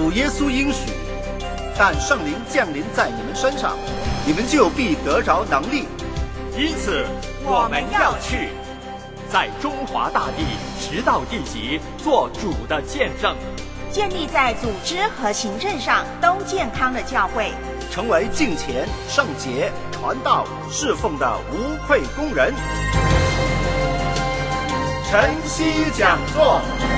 主耶稣应许，但圣灵降临在你们身上，你们就必得着能力。 因此我们要去，在中华大地直到地极做主的见证， 建立在组织和行政上都健康的教会， 成为敬虔、圣洁、传道、侍奉的无愧工人。晨曦讲座。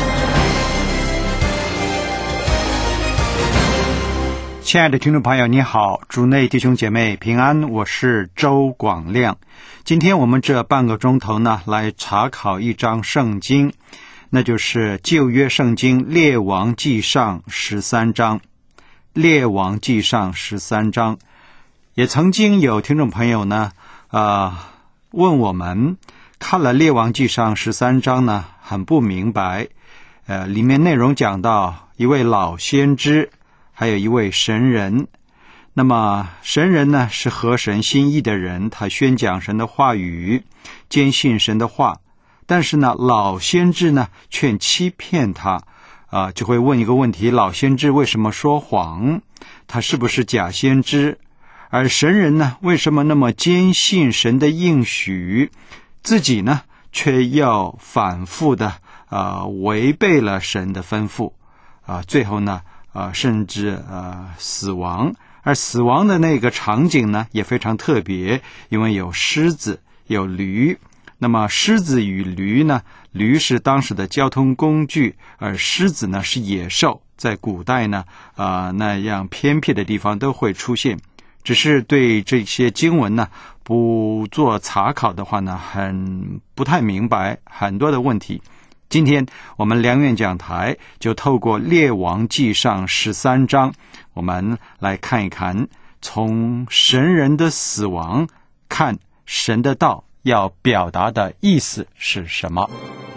亲爱的听众朋友，你好，主内弟兄姐妹平安，我是周广亮。今天我们这半个钟头呢，来查考一章圣经，那就是旧约圣经列王纪上13章。列王纪上13章，也曾经有听众朋友呢，问我们看了列王纪上13章呢，很不明白，里面内容讲到一位老先知，还有一位神人。那么神人呢，是合神心意的人，他宣讲神的话语，坚信神的话。但是呢，老先知呢，却欺骗他，就会问一个问题：老先知为什么说谎？他是不是假先知？而神人呢，为什么那么坚信神的应许，自己呢，却要反复的违背了神的吩咐，最后呢，甚至死亡。而死亡的那个场景呢，也非常特别，因为有狮子，有驴。那么狮子与驴呢，驴是当时的交通工具，而狮子呢是野兽，在古代呢那样偏僻的地方都会出现。只是对这些经文呢不做查考的话呢，不太明白很多的问题。今天我们良苑讲台就透过列王纪上13章，我们来看一看，从神人的死亡看神的道要表达的意思是什么。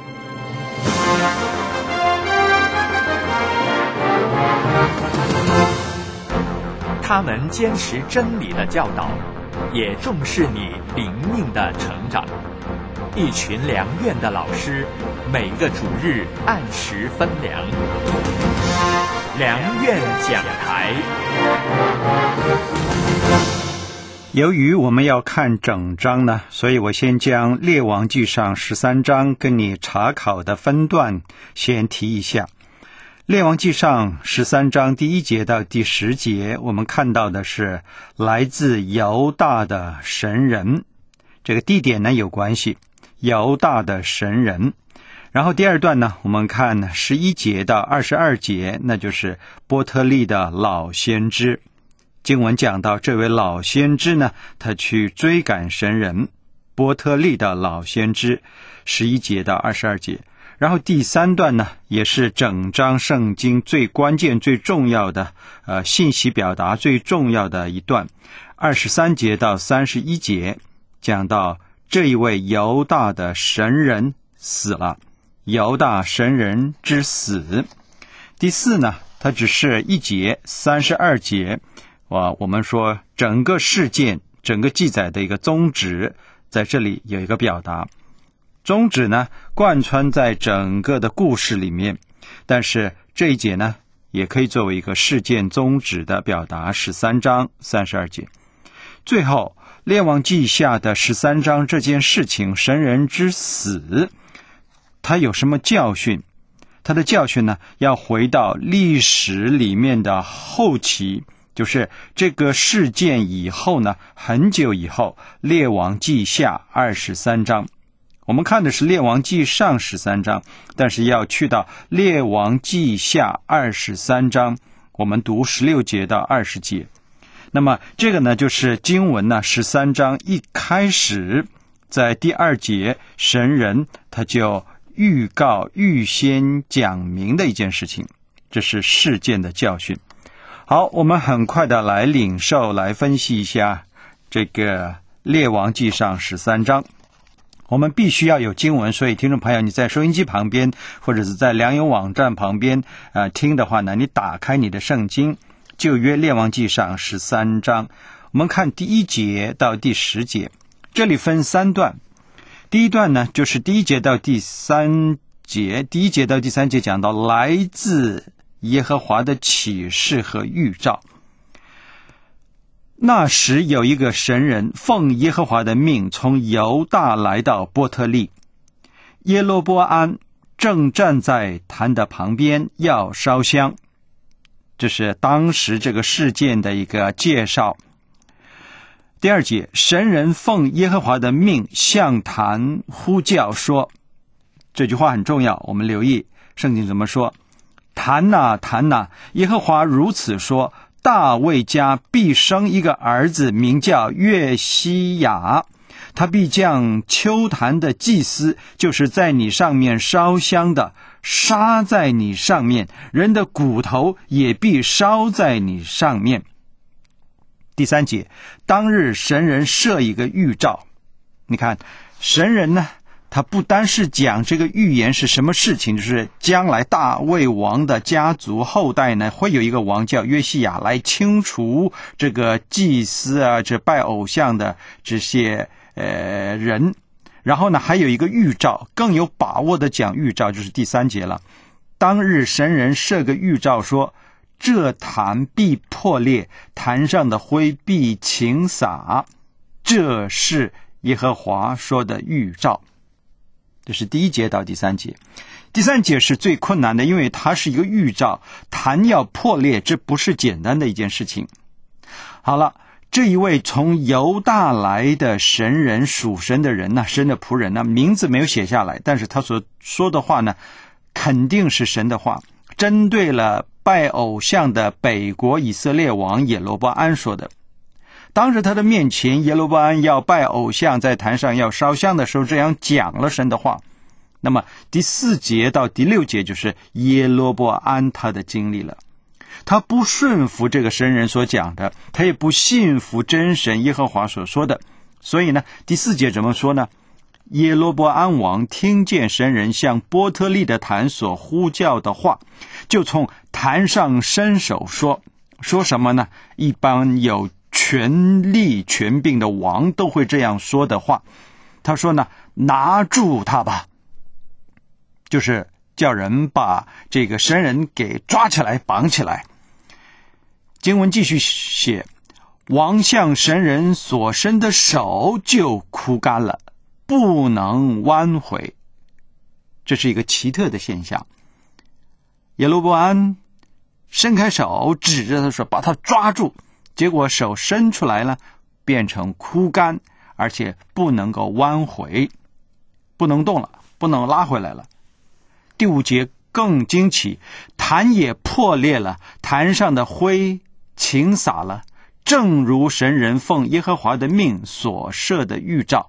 他们坚持真理的教导，也重视你灵命的成长。一群良院的老师，每个主日按时分粮。良院讲台。 由于我们要看整章呢，所以我先将列王纪上13章跟你查考的分段先提一下。列王纪上13章第1节到第10节，我们看到的是来自犹大的神人，这个地点呢有关系，犹大的神人。然后第二段呢，我们看11节到22节，那就是波特利的老先知。经文讲到这位老先知呢，他去追赶神人，波特利的老先知，11节到22节。然后第3段呢，也是整章圣经最关键最重要的信息表达最重要的一段，23节到31节，讲到这一位犹大的神人死了，犹大神人之死。第4呢，它只是1节32节，我们说整个事件整个记载的一个宗旨，在这里有一个表达。宗旨呢贯穿在整个的故事里面，但是这一节呢也可以作为一个事件宗旨的表达。13章32节，最后列王记下的13章这件事情，神人之死，它有什么教训？它的教训呢，要回到历史里面的后期，就是这个事件以后呢，很久以后，列王记下23章。我们看的是列王记上13章，但是要去到列王记下23章，我们读16节到20节。那么这个呢，就是经文呢13章一开始，在第2节，神人他就预先讲明的一件事情，这是事件的教训。好，我们很快的来领受来分析一下这个列王记上13章。我们必须要有经文，所以听众朋友，你在收音机旁边或者是在良友网站旁边听的话呢，你打开你的圣经，旧约列王记上13章，我们看第1节到第10节，这里分3段。第一段呢，就是第1节到第3节，第1节到第3节讲到来自耶和华的启示和预兆。那时有一个神人奉耶和华的命从犹大来到波特利，耶罗波安正站在坛的旁边要烧香。这是当时这个事件的一个介绍。第二节，神人奉耶和华的命向坛呼叫说，这句话很重要，我们留意圣经怎么说。坛哪坛哪，耶和华如此说，大卫家必生一个儿子，名叫约西亚，他必将丘坛的祭司，就是在你上面烧香的，杀在你上面，人的骨头也必烧在你上面。第三节，当日神人设一个预兆。你看神人呢，他不单是讲这个预言是什么事情，就是将来大卫王的家族后代呢，会有一个王叫约西亚来清除这个祭司啊，这拜偶像的这些人。然后呢，还有一个预兆，更有把握的讲预兆，就是第三节了。当日神人设个预兆说，这坛必破裂，坛上的灰必倾洒，这是耶和华说的预兆。这是第一节到第三节。第三节是最困难的，因为它是一个预兆，坛要破裂，这不是简单的一件事情。好了，这一位从犹大来的神人，属神的人呢，神的仆人呢，名字没有写下来，但是他所说的话呢，肯定是神的话，针对了拜偶像的北国以色列王耶罗波安说的。当时他的面前，耶罗波安要拜偶像，在坛上要烧香的时候，这样讲了神的话。那么第4节到第6节就是耶罗波安他的经历了。他不顺服这个神人所讲的，他也不信服真神耶和华所说的。所以呢，第4节怎么说呢？耶罗波安王听见神人向波特利的坛所呼叫的话，就从坛上伸手说什么呢？一般有权力权柄的王都会这样说的话。他说呢，拿住他吧，就是叫人把这个神人给抓起来绑起来。经文继续写，王向神人所伸的手就枯干了，不能弯回。这是一个奇特的现象。耶罗波安伸开手指着他说，把他抓住，结果手伸出来了，变成枯干，而且不能够弯回，不能动了，不能拉回来了。第5节更惊奇，坛也破裂了，坛上的灰倾洒了，正如神人奉耶和华的命所设的预兆。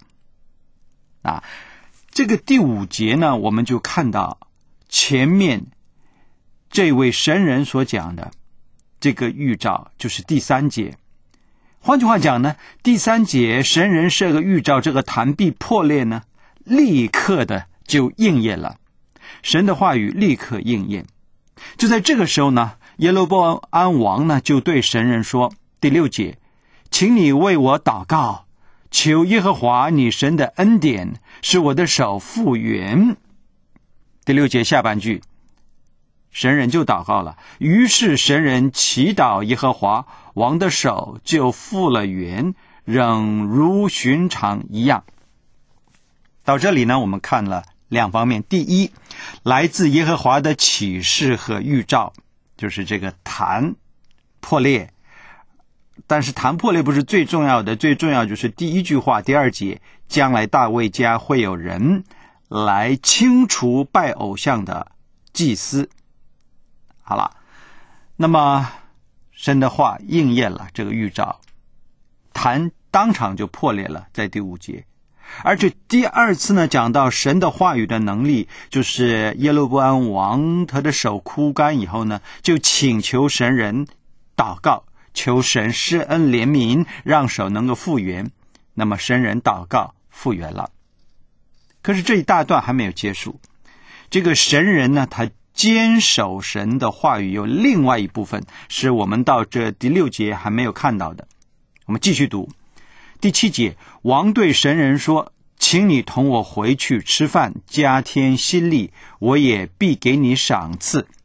这个第5节呢，我们就看到前面这位神人所讲的这个预兆，就是第3节。换句话讲呢，第3节神人设个预兆，这个坛必破裂呢，立刻的就应验了，神的话语立刻应验。就在这个时候呢，耶罗波安王呢就对神人说，第6节，请你为我祷告，求耶和华你神的恩典，使我的手复原。第6节下半句，神人就祷告了，于是神人祈祷耶和华，王的手就复了原，仍如寻常一样。到这里呢，我们看了2方面。第一，来自耶和华的启示和预兆，就是这个坛破裂。但是坛破裂不是最重要的，最重要就是第1句话第2节，将来大卫家会有人来清除拜偶像的祭司。好了，那么神的话应验了这个预兆，坛当场就破裂了，在第5节。而且第2次呢，讲到神的话语的能力，就是耶罗波安王他的手枯干以后呢，就请求神人祷告，求神施恩怜悯，让手能够复原。那么神人祷告复原了。可是这一大段还没有结束，这个神人呢，他坚守神的话语有另外一部分，是我们到这第6节还没有看到的。我们继续读第7节，王对神人说，请你同我回去吃饭，加添心力，我也必给你赏赐。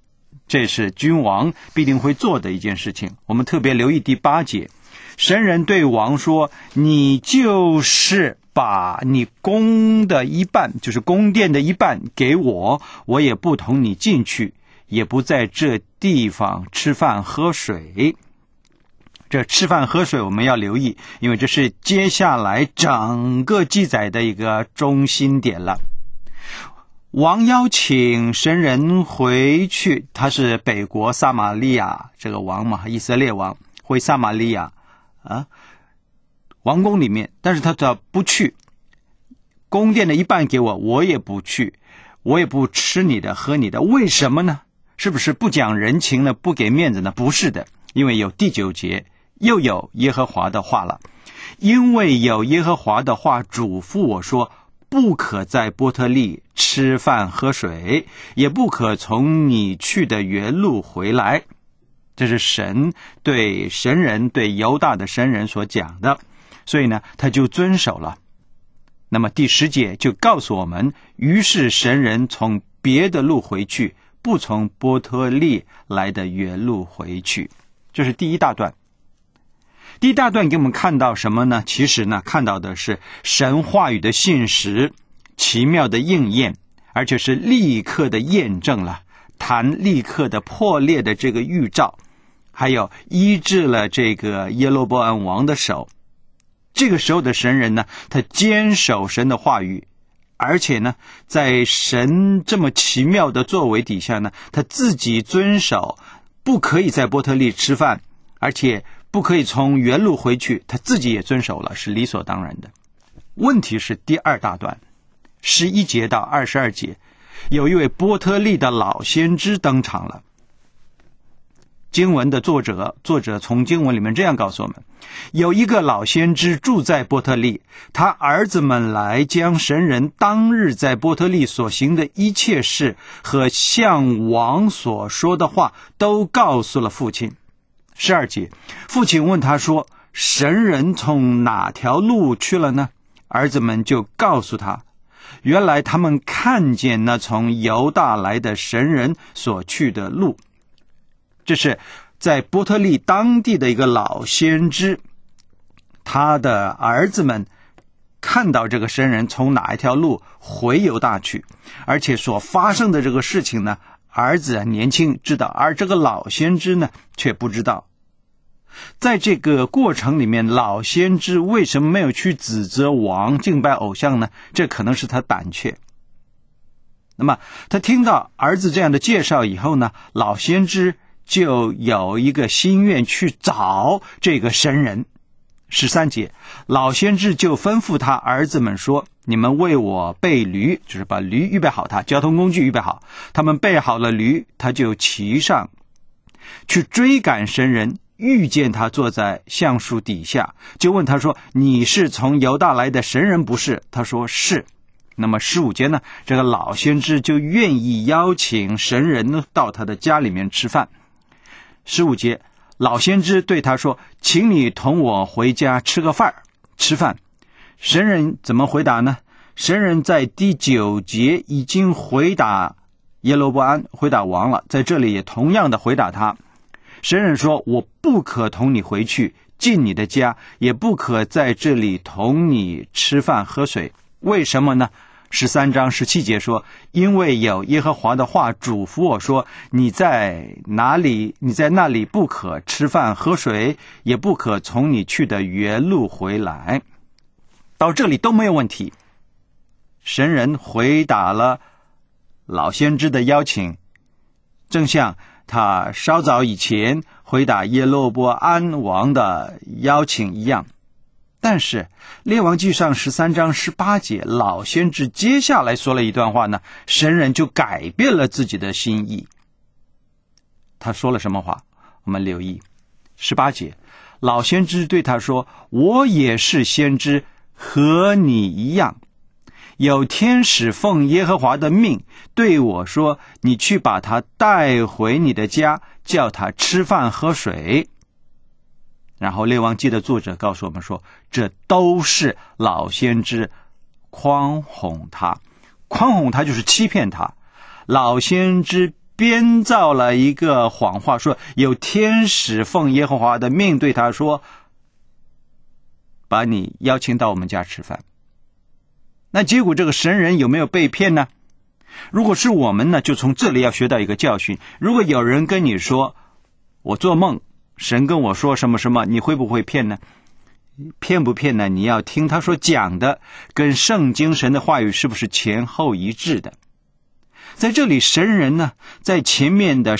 这是君王必定会做的一件事情。我们特别留意第8节，神人对王说，你就是把你宫的一半，就是宫殿的一半给我，我也不同你进去，也不在这地方吃饭喝水。这吃饭喝水我们要留意，因为这是接下来整个记载的一个中心点了。王邀请神人回去，他是北国撒玛利亚这个王嘛，以色列王回撒玛利亚王宫里面，但是他不去，宫殿的一半给我，我也不去，我也不吃你的喝你的。为什么呢？是不是不讲人情呢？不给面子呢？不是的，因为有第9节，又有耶和华的话了。因为有耶和华的话嘱咐我说，不可在波特利吃饭喝水，也不可从你去的原路回来。这是神对神人，对犹大的神人所讲的，所以呢，他就遵守了。那么第10节就告诉我们，于是神人从别的路回去，不从波特利来的原路回去。这是第一大段。第一大段给我们看到什么呢？其实呢，看到的是神话语的信实，奇妙的应验，而且是立刻的验证了，谈立刻的破裂的这个预兆，还有医治了这个耶罗波安王的手。这个时候的神人呢，他坚守神的话语，而且呢，在神这么奇妙的作为底下呢，他自己遵守，不可以在波特利吃饭，而且不可以从原路回去，他自己也遵守了，是理所当然的。问题是第2大段11节到22节，有一位波特利的老先知登场了。经文的作者从经文里面这样告诉我们，有一个老先知住在波特利，他儿子们来将神人当日在波特利所行的一切事和向王所说的话都告诉了父亲。12节，父亲问他说，神人从哪条路去了呢？儿子们就告诉他，原来他们看见那从犹大来的神人所去的路。这是在波特利当地的一个老先知，他的儿子们看到这个神人从哪一条路回犹大去，而且所发生的这个事情呢，儿子年轻知道，而这个老先知呢却不知道。在这个过程里面，老先知为什么没有去指责王敬拜偶像呢？这可能是他胆怯。那么他听到儿子这样的介绍以后呢，老先知就有一个心愿去找这个神人。13节，老先知就吩咐他儿子们说，你们为我备驴，就是把驴预备好，他交通工具预备好，他们备好了驴，他就骑上去追赶神人，遇见他坐在橡树底下，就问他说，你是从犹大来的神人不是？他说是。那么15节呢，这个老先知就愿意邀请神人到他的家里面吃饭。15节，老先知对他说，请你同我回家吃饭。神人怎么回答呢？神人在第9节已经回答耶罗波安，回答王了，在这里也同样的回答他。神人说，我不可同你回去进你的家，也不可在这里同你吃饭喝水。为什么呢？13章17节说，因为有耶和华的话嘱咐我说，你在那里不可吃饭喝水，也不可从你去的原路回来。到这里都没有问题。神人回答了老先知的邀请，正像他稍早以前回答耶罗波安王的邀请一样。但是列王记上13章18节，老先知接下来说了一段话呢，神人就改变了自己的心意。他说了什么话？我们留意18节，老先知对他说，我也是先知，和你一样，有天使奉耶和华的命对我说，你去把他带回你的家，叫他吃饭喝水。然后列王记的作者告诉我们说，这都是老先知诓哄他就是欺骗他。老先知编造了一个谎话，说有天使奉耶和华的命对他说，把你邀请到我们家吃饭。那结果这个神人有没有被骗呢？如果是我们呢，就从这里要学到一个教训。如果有人跟你说，我做梦，神跟我说什么什么，你会不会骗呢？骗不骗呢？你要听他所讲的跟圣经神的话语是不是前后一致的。在这里神人呢，在前面的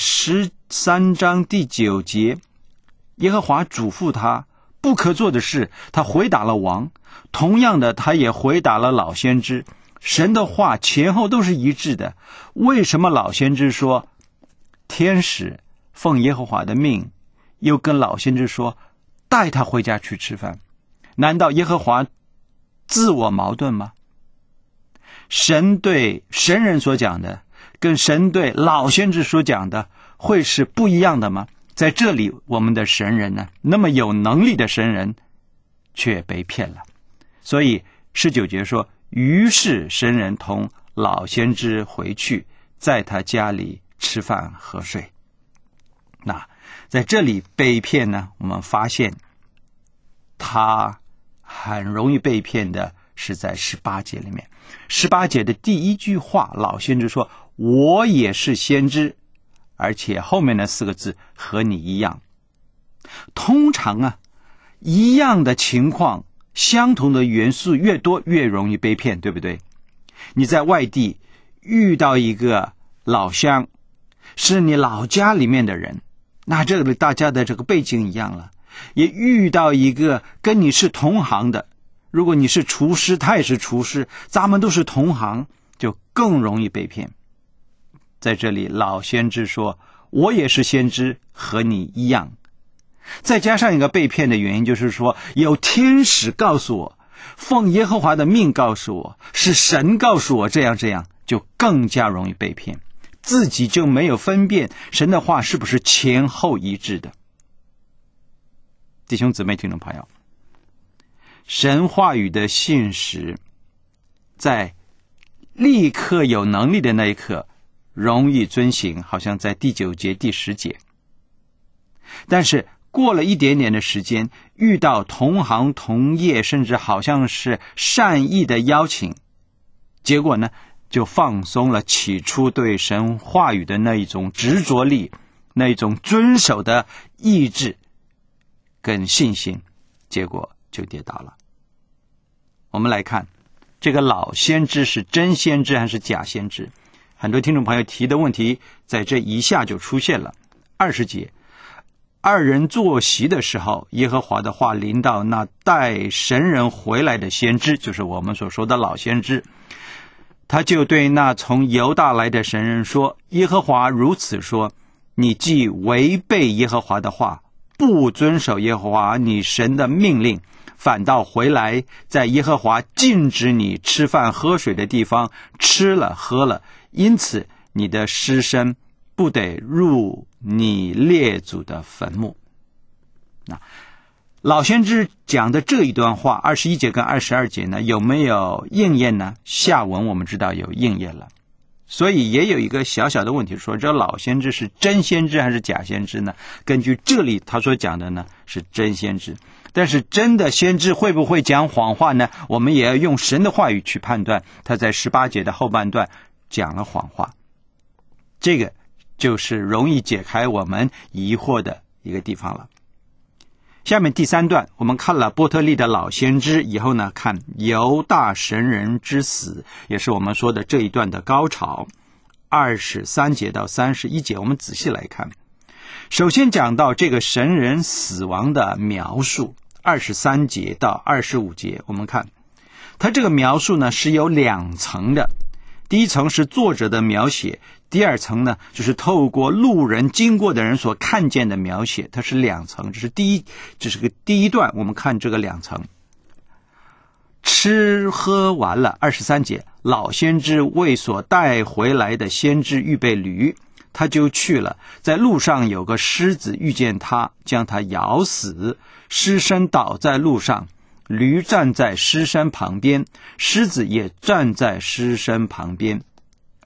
13章第9节，耶和华嘱咐他不可做的事，他回答了王。同样的，他也回答了老先知。神的话前后都是一致的。为什么老先知说天使奉耶和华的命，又跟老先知说带他回家去吃饭？难道耶和华自我矛盾吗？神对神人所讲的跟神对老先知所讲的会是不一样的吗？在这里我们的神人呢，那么有能力的神人却被骗了。所以19节说，于是神人同老先知回去，在他家里吃饭喝睡。那在这里被骗呢，我们发现他很容易被骗的是在18节里面。18节的第一句话，老先知说我也是先知，而且后面的4个字和你一样。通常啊，一样的情况，相同的元素越多越容易被骗，对不对？你在外地遇到一个老乡，是你老家里面的人，那这个大家的这个背景一样了。也遇到一个跟你是同行的，如果你是厨师，他也是厨师，咱们都是同行，就更容易被骗。在这里老先知说我也是先知，和你一样。再加上一个被骗的原因，就是说有天使告诉我，奉耶和华的命告诉我，是神告诉我这样，就更加容易被骗，自己就没有分辨神的话是不是前后一致的。弟兄姊妹听众朋友，神话语的信实在立刻有能力的那一刻容易遵行，好像在第9节第10节。但是过了一点点的时间，遇到同行同业，甚至好像是善意的邀请，结果呢就放松了起初对神话语的那一种执着力，那一种遵守的意志跟信心，结果就跌倒了。我们来看这个老先知是真先知还是假先知？很多听众朋友提的问题在这一下就出现了。20节，二人坐席的时候，耶和华的话临到那带神人回来的先知，就是我们所说的老先知。他就对那从犹大来的神人说，耶和华如此说，你既违背耶和华的话，不遵守耶和华你神的命令，反倒回来在耶和华禁止你吃饭喝水的地方吃了喝了，因此你的尸身不得入你列祖的坟墓。那老先知讲的这一段话21节跟22节呢，有没有应验呢？下文我们知道有应验了。所以也有一个小小的问题，说这老先知是真先知还是假先知呢？根据这里他所讲的呢，是真先知。但是真的先知会不会讲谎话呢？我们也要用神的话语去判断。他在18节的后半段讲了谎话，这个就是容易解开我们疑惑的一个地方了。下面第3段，我们看了波特利的老先知以后呢，看犹大神人之死，也是我们说的这一段的高潮。23节到31节，我们仔细来看。首先讲到这个神人死亡的描述，23节到25节，我们看他这个描述呢是有2层的。第一层是作者的描写，第2层呢就是透过路人经过的人所看见的描写，它是2层。这是第一段，我们看这个2层。吃喝完了，23节，老先知为所带回来的先知预备驴，他就去了，在路上有个狮子遇见他，将他咬死，尸身倒在路上，驴站在尸身旁边，狮子也站在尸身旁边。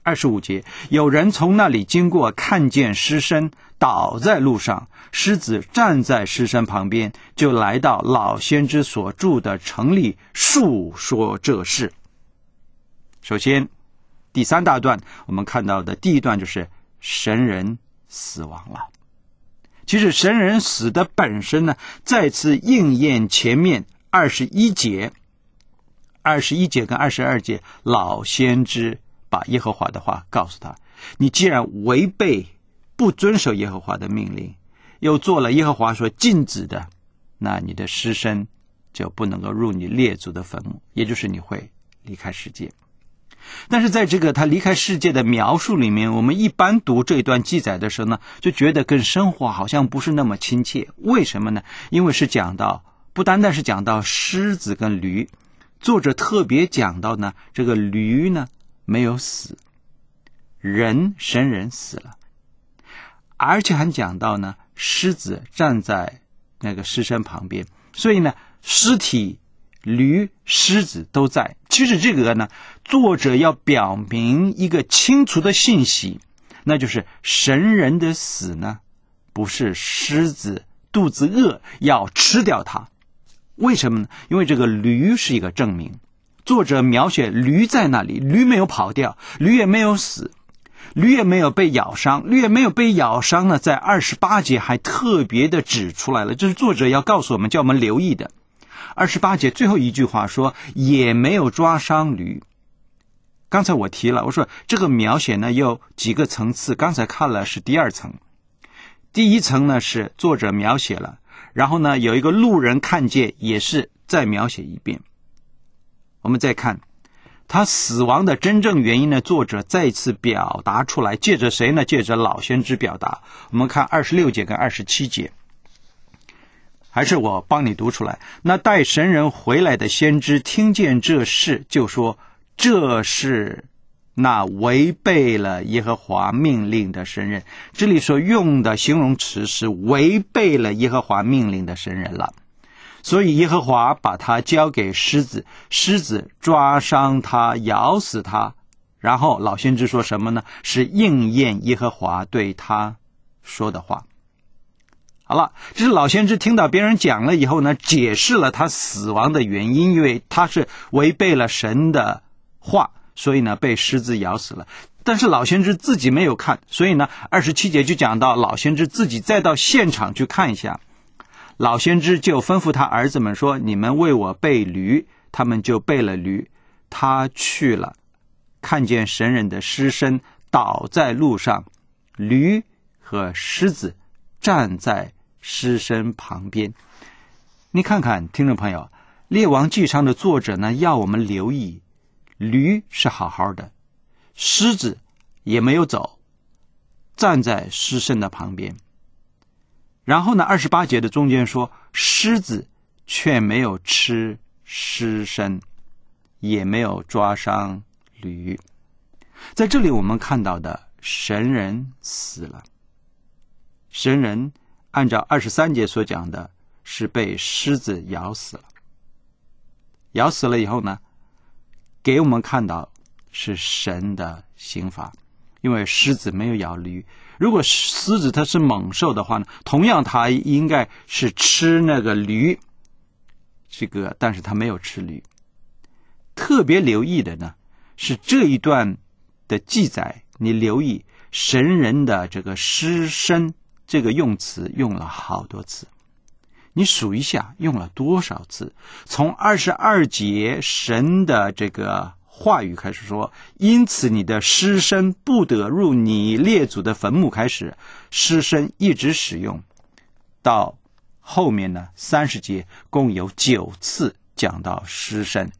25节，有人从那里经过，看见尸身倒在路上，狮子站在尸身旁边，就来到老先知所住的城里，述说这事。首先第3大段我们看到的第一段就是神人死亡了。其实神人死的本身呢，再次应验前面21节跟22节，老先知把耶和华的话告诉他，你既然违背不遵守耶和华的命令，又做了耶和华所禁止的，那你的尸身就不能够入你列祖的坟墓，也就是你会离开世界。但是在这个他离开世界的描述里面，我们一般读这一段记载的时候呢，就觉得跟生活好像不是那么亲切。为什么呢？因为是讲到，不单单是讲到狮子跟驴，作者特别讲到呢，这个驴呢没有死，神人死了，而且还讲到呢，狮子站在那个尸身旁边，所以呢，尸体、驴、狮子都在。其实这个呢，作者要表明一个清楚的信息，那就是神人的死呢，不是狮子肚子饿要吃掉它。为什么呢？因为这个驴是一个证明。作者描写驴在那里，驴没有跑掉，驴也没有死，驴也没有被咬伤。驴也没有被咬伤呢，在28节还特别的指出来了，这是作者要告诉我们，叫我们留意的。28节最后一句话说，也没有抓伤驴。刚才我提了，我说这个描写呢有几个层次，刚才看了是第2层。第一层呢是作者描写了，然后呢有一个路人看见，也是再描写一遍。我们再看他死亡的真正原因呢，作者再次表达出来，借着谁呢？借着老先知表达。我们看26节跟27节，还是我帮你读出来。那带神人回来的先知听见这事，就说，这是那违背了耶和华命令的神人。这里所用的形容词是违背了耶和华命令的神人了。所以耶和华把他交给狮子，狮子抓伤他，咬死他。然后老先知说什么呢？是应验耶和华对他说的话。好了，这是老先知听到别人讲了以后呢，解释了他死亡的原因，因为他是违背了神的话，所以呢被狮子咬死了。但是老先知自己没有看，所以呢27节就讲到老先知自己再到现场去看一下。老先知就吩咐他儿子们说，你们为我备驴，他们就备了驴。他去了，看见神人的尸身倒在路上，驴和狮子站在尸身旁边。你看看听众朋友，列王纪上的作者呢，要我们留意，驴是好好的，狮子也没有走，站在尸身的旁边。然后呢28节的中间说，狮子却没有吃尸身，也没有抓伤驴。在这里我们看到的，神人死了。神人按照23节所讲的，是被狮子咬死了。咬死了以后呢，给我们看到是神的刑罚，因为狮子没有咬驴。如果狮子它是猛兽的话呢，同样它应该是吃那个驴，但是它没有吃驴。特别留意的呢，是这一段的记载，你留意神人的这个尸身这个用词用了好多次，你数一下用了多少次。从22节神的这个话语开始说，因此你的尸身不得入你列祖的坟墓开始，尸身一直使用到后面呢30节共有9次讲到尸身。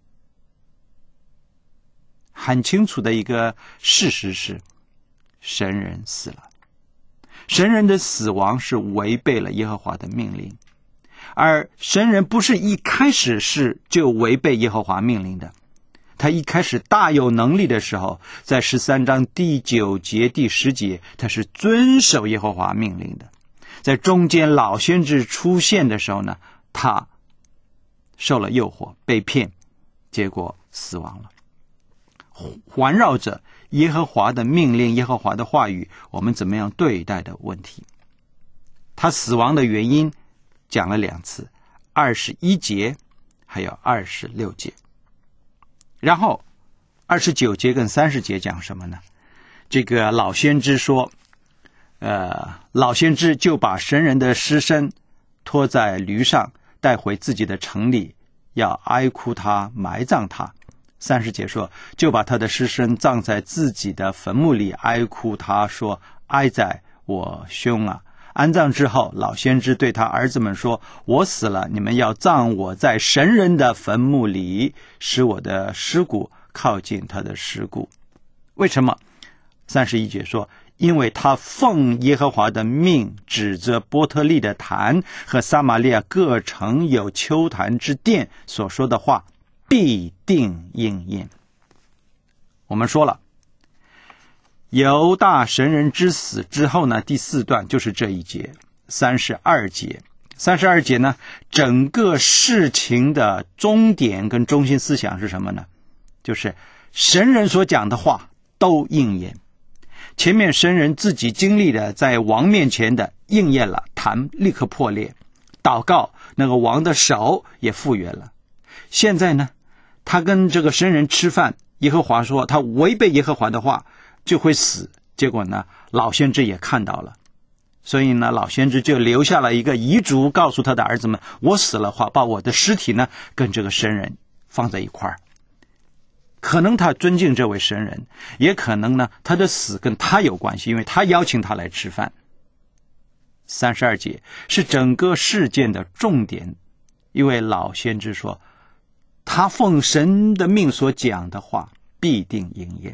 很清楚的一个事实是，神人死了。神人的死亡是违背了耶和华的命令，而神人不是一开始就违背耶和华命令的。他一开始大有能力的时候，在13章第9节第10节，他是遵守耶和华命令的。在中间老先知出现的时候呢，他受了诱惑，被骗，结果死亡了。环绕着耶和华的命令、耶和华的话语，我们怎么样对待的问题。他死亡的原因讲了2次，21节还有26节。然后29节跟30节讲什么呢？这个老先知说，老先知就把神人的尸身拖在驴上，带回自己的城里，要哀哭他，埋葬他。30节说，就把他的尸身葬在自己的坟墓里，哀哭他，说，哀哉我兄啊！安葬之后，老先知对他儿子们说，我死了，你们要葬我在神人的坟墓里，使我的尸骨靠近他的尸骨。为什么？31节说，因为他奉耶和华的命，指着波特利的坛和撒玛利亚各城有丘坛之殿所说的话必定应验。我们说了，犹大神人之死之后呢，第4段就是这一节32节。32节呢，整个事情的终点跟中心思想是什么呢？就是神人所讲的话都应验。前面神人自己经历的在王面前的应验了，坛立刻破裂，祷告，那个王的手也复原了。现在呢，他跟这个神人吃饭，耶和华说他违背耶和华的话就会死，结果呢，老先知也看到了，所以呢，老先知就留下了一个遗嘱，告诉他的儿子们，我死了话，把我的尸体呢跟这个神人放在一块儿。可能他尊敬这位神人，也可能呢他的死跟他有关系，因为他邀请他来吃饭。32节是整个事件的重点，因为老先知说他奉神的命所讲的话必定应验。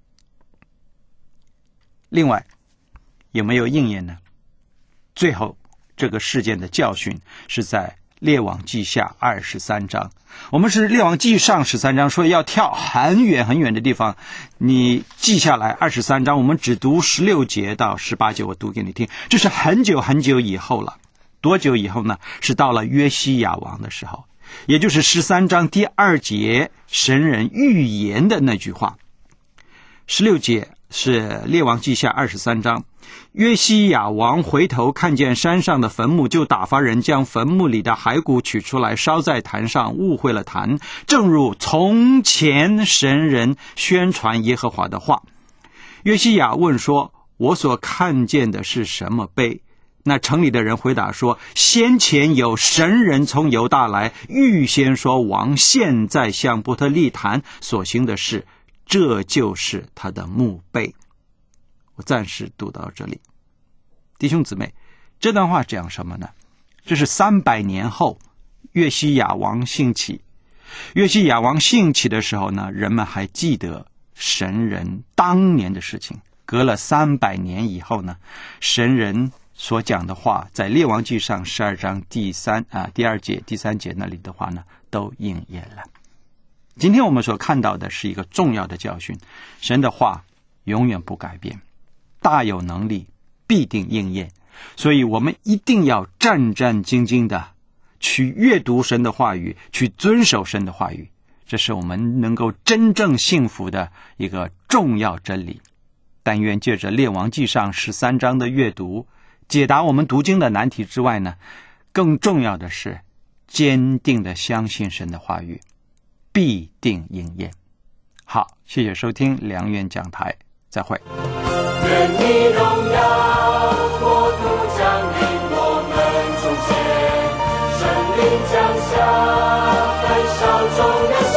另外有没有应验呢？最后这个事件的教训是在列王记下23章。我们是列王记上13章，所以要跳很远很远的地方，你记下来23章，我们只读16节到18节，我读给你听。这是很久很久以后了。多久以后呢？是到了约西亚王的时候，也就是13章第2节神人预言的那句话。16节是列王记下23章，约西亚王回头看见山上的坟墓，就打发人将坟墓里的骸骨取出来，烧在坛上，误会了坛，正如从前神人宣传耶和华的话。约西亚问说，我所看见的是什么碑？那城里的人回答说，先前有神人从犹大来，预先说王现在向波特利坛所行的事，这就是他的墓碑。我暂时读到这里。弟兄姊妹，这段话讲什么呢？这是300年后约西亚王兴起。约西亚王兴起的时候呢，人们还记得神人当年的事情。隔了300年以后呢，神人所讲的话在列王记上12章第2节第3节那里的话呢都应验了。今天我们所看到的是一个重要的教训，神的话永远不改变，大有能力，必定应验。所以我们一定要战战兢兢的去阅读神的话语，去遵守神的话语，这是我们能够真正幸福的一个重要真理。但愿借着列王记上13章的阅读，解答我们读经的难题之外呢，更重要的是坚定的相信神的话语必定应验。好，谢谢收听良缘讲台，再会。 愿你荣耀国度降临我们中间，圣灵降下焚烧中的